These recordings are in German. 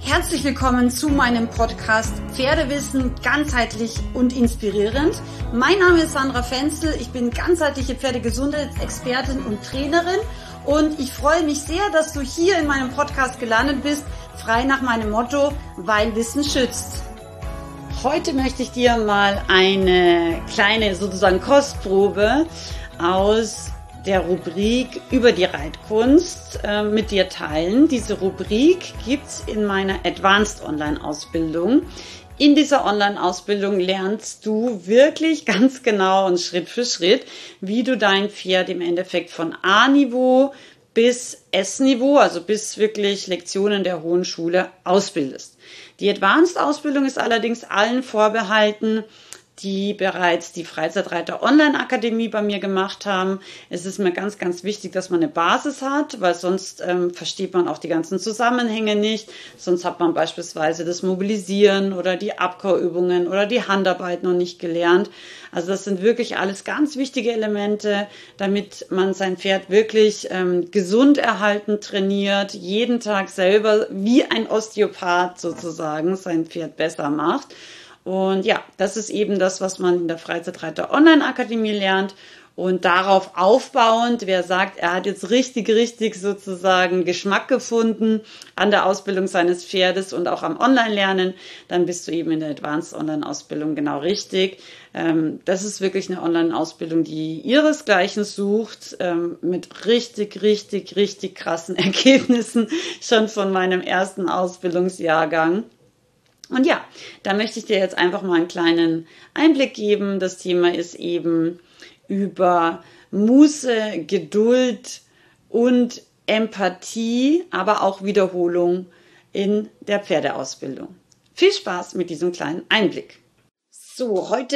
Herzlich willkommen zu meinem Podcast Pferdewissen ganzheitlich und inspirierend. Mein Name ist Sandra Fenzel, ich bin ganzheitliche Pferdegesundheitsexpertin und Trainerin und ich freue mich sehr, dass du hier in meinem Podcast gelandet bist, frei nach meinem Motto, weil Wissen schützt. Heute möchte ich dir mal eine kleine sozusagen Kostprobe aus der Rubrik über die Reitkunst mit dir teilen. Diese Rubrik gibt's in meiner Advanced Online-Ausbildung. In dieser Online-Ausbildung lernst du wirklich ganz genau und Schritt für Schritt, wie du dein Pferd im Endeffekt von A-Niveau bis S-Niveau, also bis wirklich Lektionen der Hohen Schule ausbildest. Die Advanced-Ausbildung ist allerdings allen vorbehalten, die bereits die Freizeitreiter Online-Akademie bei mir gemacht haben. Es ist mir ganz, ganz wichtig, dass man eine Basis hat, weil sonst versteht man auch die ganzen Zusammenhänge nicht. Sonst hat man beispielsweise das Mobilisieren oder die Abkauübungen oder die Handarbeit noch nicht gelernt. Also das sind wirklich alles ganz wichtige Elemente, damit man sein Pferd wirklich gesund erhalten trainiert, jeden Tag selber wie ein Osteopath sozusagen sein Pferd besser macht. Und ja, das ist eben das, was man in der Freizeitreiter Online-Akademie lernt. Und darauf aufbauend, wer sagt, er hat jetzt richtig sozusagen Geschmack gefunden an der Ausbildung seines Pferdes und auch am Online-Lernen, dann bist du eben in der Advanced Online-Ausbildung genau richtig. Das ist wirklich eine Online-Ausbildung, die ihresgleichen sucht, mit richtig krassen Ergebnissen schon von meinem ersten Ausbildungsjahrgang. Und ja, da möchte ich dir jetzt einfach mal einen kleinen Einblick geben. Das Thema ist eben über Muße, Geduld und Empathie, aber auch Wiederholung in der Pferdeausbildung. Viel Spaß mit diesem kleinen Einblick. So, heute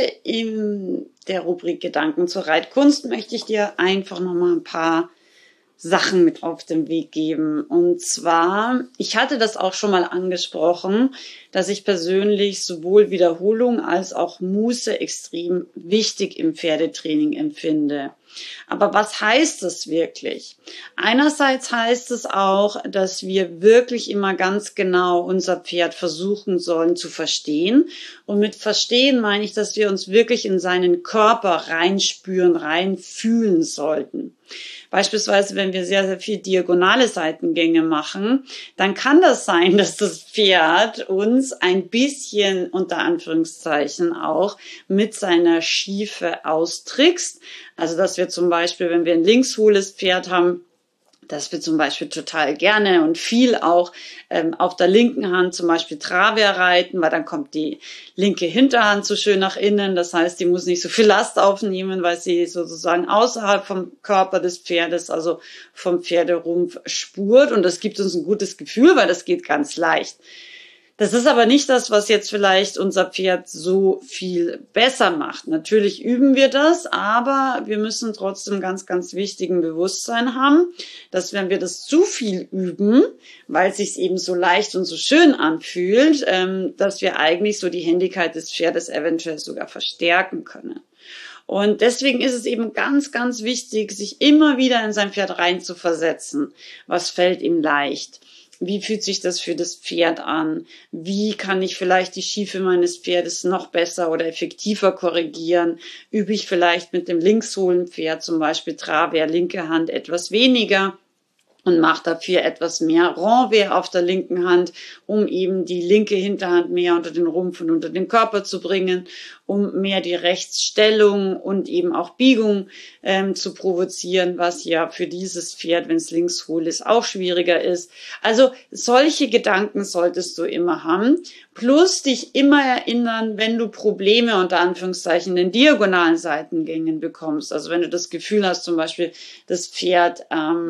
in der Rubrik Gedanken zur Reitkunst möchte ich dir einfach nochmal ein paar Sachen mit auf den Weg geben. Und zwar, ich hatte das auch schon mal angesprochen, dass ich persönlich sowohl Wiederholung als auch Muße extrem wichtig im Pferdetraining empfinde. Aber was heißt das wirklich? Einerseits heißt es auch, dass wir wirklich immer ganz genau unser Pferd versuchen sollen zu verstehen. Und mit verstehen meine ich, dass wir uns wirklich in seinen Körper reinspüren, reinfühlen sollten. Beispielsweise, wenn wir sehr viel diagonale Seitengänge machen, dann kann das sein, dass das Pferd uns ein bisschen, unter Anführungszeichen auch, mit seiner Schiefe austrickst. Also, dass wir zum Beispiel, wenn wir ein linkshohles Pferd haben, dass wir zum Beispiel total gerne und viel auch auf der linken Hand zum Beispiel Travers reiten, weil dann kommt die linke Hinterhand so schön nach innen. Das heißt, die muss nicht so viel Last aufnehmen, weil sie sozusagen außerhalb vom Körper des Pferdes, also vom Pferderumpf spurt. Und das gibt uns ein gutes Gefühl, weil das geht ganz leicht. Das ist aber nicht das, was jetzt vielleicht unser Pferd so viel besser macht. Natürlich üben wir das, aber wir müssen trotzdem ganz wichtigen Bewusstsein haben, dass wenn wir das zu viel üben, weil es sich eben so leicht und so schön anfühlt, dass wir eigentlich so die Händigkeit des Pferdes eventuell sogar verstärken können. Und deswegen ist es eben ganz wichtig, sich immer wieder in sein Pferd reinzuversetzen. Was fällt ihm leicht? Wie fühlt sich das für das Pferd an? Wie kann ich vielleicht die Schiefe meines Pferdes noch besser oder effektiver korrigieren? Übe ich vielleicht mit dem linkshohlen Pferd zum Beispiel Travers, linke Hand etwas weniger und mache dafür etwas mehr Renvers auf der linken Hand, um eben die linke Hinterhand mehr unter den Rumpf und unter den Körper zu bringen, um mehr die Rechtsstellung und eben auch Biegung zu provozieren, was ja für dieses Pferd, wenn es linkshohl ist, auch schwieriger ist. Also solche Gedanken solltest du immer haben, plus dich immer erinnern, wenn du Probleme unter Anführungszeichen in den diagonalen Seitengängen bekommst. Also wenn du das Gefühl hast, zum Beispiel das Pferd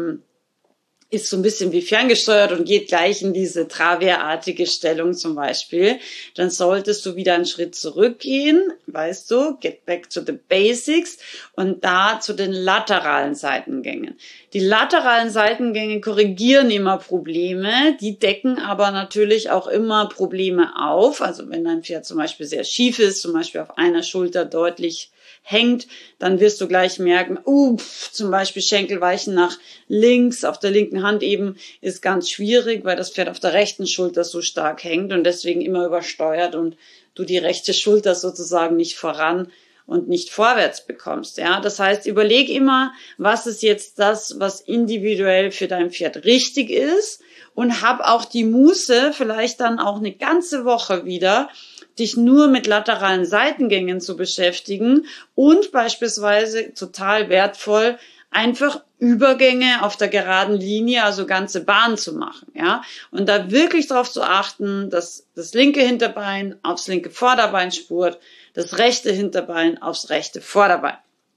ist so ein bisschen wie ferngesteuert und geht gleich in diese Traversartige Stellung zum Beispiel, dann solltest du wieder einen Schritt zurückgehen, weißt du, get back to the basics und da zu den lateralen Seitengängen. Die lateralen Seitengänge korrigieren immer Probleme, die decken aber natürlich auch immer Probleme auf. Also wenn dein Pferd zum Beispiel sehr schief ist, zum Beispiel auf einer Schulter deutlich hängt, dann wirst du gleich merken, zum Beispiel Schenkelweichen nach links, auf der linken Hand eben, ist ganz schwierig, weil das Pferd auf der rechten Schulter so stark hängt und deswegen immer übersteuert und du die rechte Schulter sozusagen nicht voran und nicht vorwärts bekommst, ja. Das heißt, überleg immer, was ist jetzt das, was individuell für dein Pferd richtig ist und hab auch die Muße, vielleicht dann auch eine ganze Woche wieder, dich nur mit lateralen Seitengängen zu beschäftigen und beispielsweise total wertvoll, einfach Übergänge auf der geraden Linie, also ganze Bahn zu machen, ja. Und da wirklich darauf zu achten, dass das linke Hinterbein aufs linke Vorderbein spurt, das rechte Hinterbein aufs rechte Vorderbein.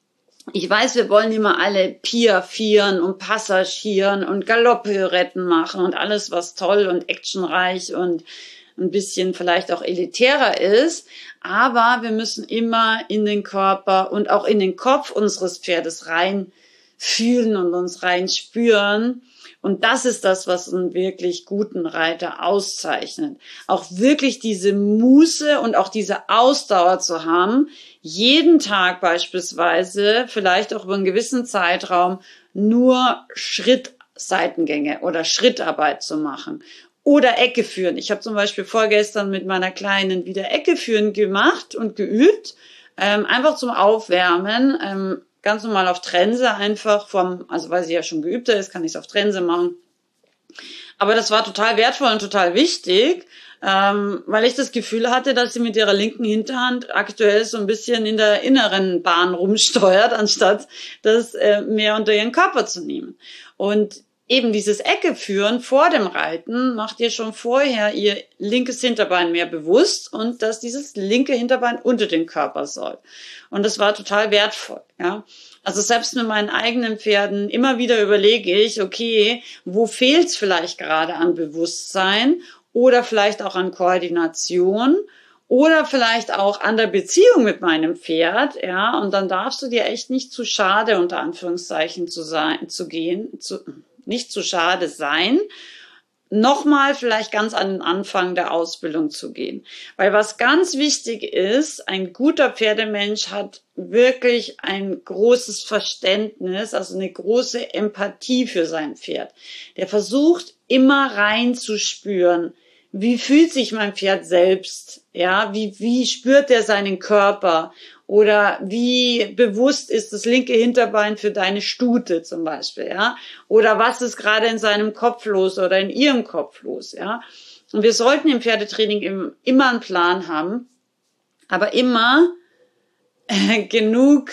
Ich weiß, wir wollen immer alle piafieren und passagieren und Galopppirouetten machen und alles, was toll und actionreich und ein bisschen vielleicht auch elitärer ist. Aber wir müssen immer in den Körper und auch in den Kopf unseres Pferdes rein fühlen und uns rein spüren. Und das ist das, was einen wirklich guten Reiter auszeichnet. Auch wirklich diese Muße und auch diese Ausdauer zu haben, jeden Tag beispielsweise, vielleicht auch über einen gewissen Zeitraum, nur Schrittseitengänge oder Schrittarbeit zu machen. Oder Ecke führen. Ich habe zum Beispiel vorgestern mit meiner Kleinen wieder Ecke führen gemacht und geübt, einfach zum Aufwärmen, ganz normal auf Trense einfach also weil sie ja schon geübter ist, kann ich es auf Trense machen. Aber das war total wertvoll und total wichtig, weil ich das Gefühl hatte, dass sie mit ihrer linken Hinterhand aktuell so ein bisschen in der inneren Bahn rumsteuert, anstatt das mehr unter ihren Körper zu nehmen. Und eben dieses Ecke führen vor dem Reiten macht ihr schon vorher ihr linkes Hinterbein mehr bewusst und dass dieses linke Hinterbein unter den Körper soll. Und das war total wertvoll, ja. Also selbst mit meinen eigenen Pferden immer wieder überlege ich, okay, wo fehlt's vielleicht gerade an Bewusstsein oder vielleicht auch an Koordination oder vielleicht auch an der Beziehung mit meinem Pferd, ja. Und dann darfst du dir echt nicht zu schade, unter Anführungszeichen, nicht zu schade sein, nochmal vielleicht ganz an den Anfang der Ausbildung zu gehen. Weil was ganz wichtig ist, ein guter Pferdemensch hat wirklich ein großes Verständnis, also eine große Empathie für sein Pferd. Der versucht immer reinzuspüren, wie fühlt sich mein Pferd selbst, ja, wie spürt er seinen Körper oder wie bewusst ist das linke Hinterbein für deine Stute zum Beispiel, ja, oder was ist gerade in seinem Kopf los oder in ihrem Kopf los, ja. Und wir sollten im Pferdetraining immer einen Plan haben, aber immer genug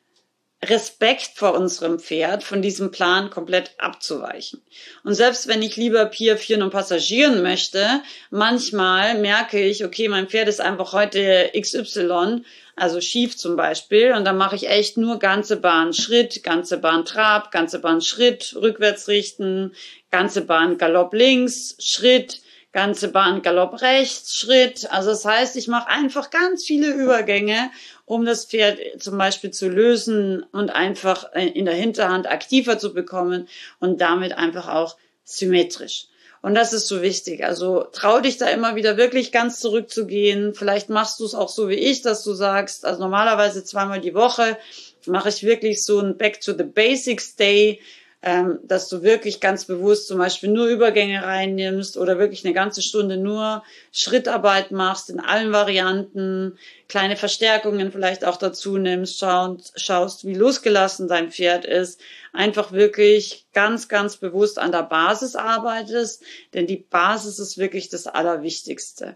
Respekt vor unserem Pferd, von diesem Plan komplett abzuweichen. Und selbst wenn ich lieber piafieren und passagieren möchte, manchmal merke ich, okay, mein Pferd ist einfach heute XY, also schief zum Beispiel, und dann mache ich echt nur ganze Bahn Schritt, ganze Bahn Trab, ganze Bahn Schritt, rückwärts richten, ganze Bahn Galopp links, Schritt, ganze Bahn Galopp rechts, Schritt. Also das heißt, ich mache einfach ganz viele Übergänge, um das Pferd zum Beispiel zu lösen und einfach in der Hinterhand aktiver zu bekommen und damit einfach auch symmetrisch. Und das ist so wichtig. Also trau dich da immer wieder wirklich ganz zurückzugehen. Vielleicht machst du es auch so wie ich, dass du sagst, also normalerweise 2-mal die Woche mache ich wirklich so ein Back to the Basics Day, dass du wirklich ganz bewusst zum Beispiel nur Übergänge reinnimmst oder wirklich eine ganze Stunde nur Schrittarbeit machst in allen Varianten, kleine Verstärkungen vielleicht auch dazu nimmst, schaust, wie losgelassen dein Pferd ist, einfach wirklich ganz, ganz bewusst an der Basis arbeitest, denn die Basis ist wirklich das Allerwichtigste.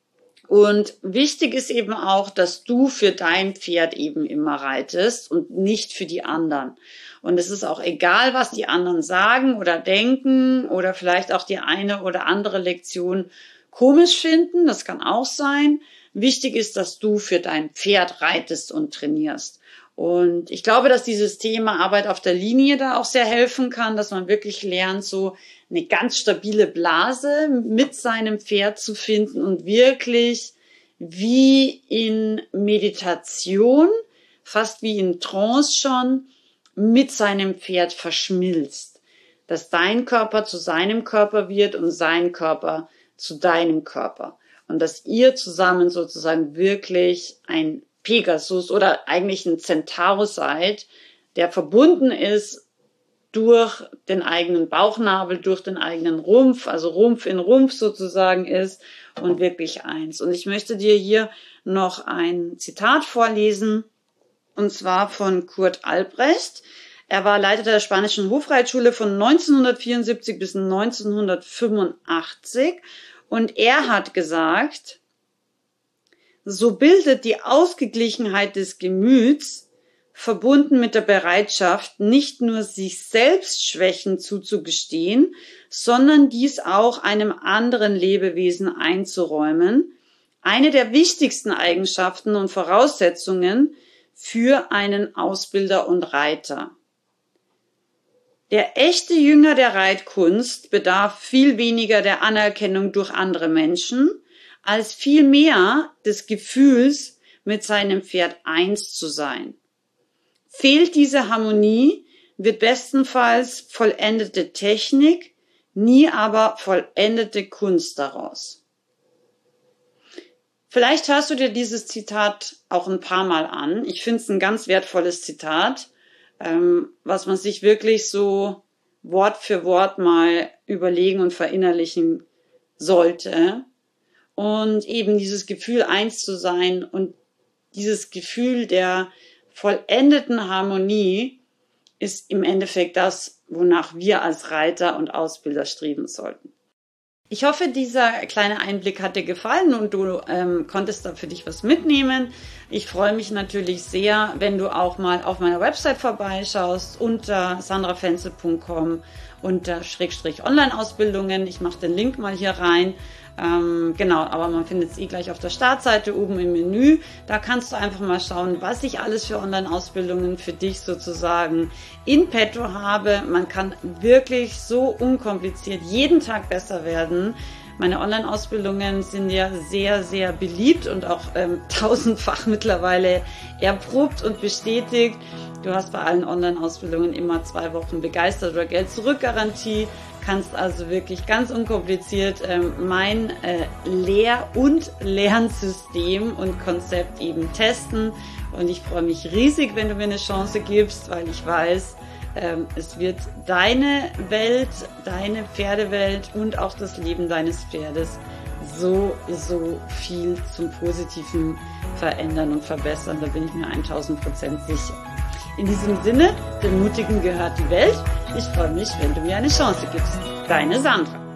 Und wichtig ist eben auch, dass du für dein Pferd eben immer reitest und nicht für die anderen. Und es ist auch egal, was die anderen sagen oder denken oder vielleicht auch die eine oder andere Lektion komisch finden. Das kann auch sein. Wichtig ist, dass du für dein Pferd reitest und trainierst. Und ich glaube, dass dieses Thema Arbeit auf der Linie da auch sehr helfen kann, dass man wirklich lernt, so eine ganz stabile Blase mit seinem Pferd zu finden und wirklich wie in Meditation, fast wie in Trance schon, mit seinem Pferd verschmilzt. Dass dein Körper zu seinem Körper wird und sein Körper zu deinem Körper. Und dass ihr zusammen sozusagen wirklich ein Pegasus oder eigentlich ein Centaurus seid, der verbunden ist durch den eigenen Bauchnabel, durch den eigenen Rumpf, also Rumpf in Rumpf sozusagen ist und wirklich eins. Und ich möchte dir hier noch ein Zitat vorlesen, und zwar von Kurt Albrecht. Er war Leiter der spanischen Hofreitschule von 1974 bis 1985 und er hat gesagt, so bildet die Ausgeglichenheit des Gemüts, verbunden mit der Bereitschaft, nicht nur sich selbst Schwächen zuzugestehen, sondern dies auch einem anderen Lebewesen einzuräumen, eine der wichtigsten Eigenschaften und Voraussetzungen für einen Ausbilder und Reiter. Der echte Jünger der Reitkunst bedarf viel weniger der Anerkennung durch andere Menschen, als vielmehr des Gefühls, mit seinem Pferd eins zu sein. Fehlt diese Harmonie, wird bestenfalls vollendete Technik, nie aber vollendete Kunst daraus. Vielleicht hörst du dir dieses Zitat auch ein paar Mal an. Ich finde es ein ganz wertvolles Zitat, was man sich wirklich so Wort für Wort mal überlegen und verinnerlichen sollte. Und eben dieses Gefühl, eins zu sein und dieses Gefühl der vollendeten Harmonie ist im Endeffekt das, wonach wir als Reiter und Ausbilder streben sollten. Ich hoffe, dieser kleine Einblick hat dir gefallen und du konntest da für dich was mitnehmen. Ich freue mich natürlich sehr, wenn du auch mal auf meiner Website vorbeischaust unter sandrafenzel.com unter /Online-Ausbildungen. Ich mache den Link mal hier rein. Genau, aber man findet es gleich auf der Startseite oben im Menü. Da kannst du einfach mal schauen, was ich alles für Online-Ausbildungen für dich sozusagen in petto habe. Man kann wirklich so unkompliziert jeden Tag besser werden. Meine Online-Ausbildungen sind ja sehr, sehr beliebt und auch tausendfach mittlerweile erprobt und bestätigt. Du hast bei allen Online-Ausbildungen immer 2 Wochen Begeistert- oder Geld-zurück-Garantie. Kannst also wirklich ganz unkompliziert mein Lehr- und Lernsystem und Konzept eben testen. Und ich freue mich riesig, wenn du mir eine Chance gibst, weil ich weiß, es wird deine Welt, deine Pferdewelt und auch das Leben deines Pferdes so viel zum Positiven verändern und verbessern. Da bin ich mir 1000% sicher. In diesem Sinne, dem Mutigen gehört die Welt. Ich freue mich, wenn du mir eine Chance gibst. Deine Sandra.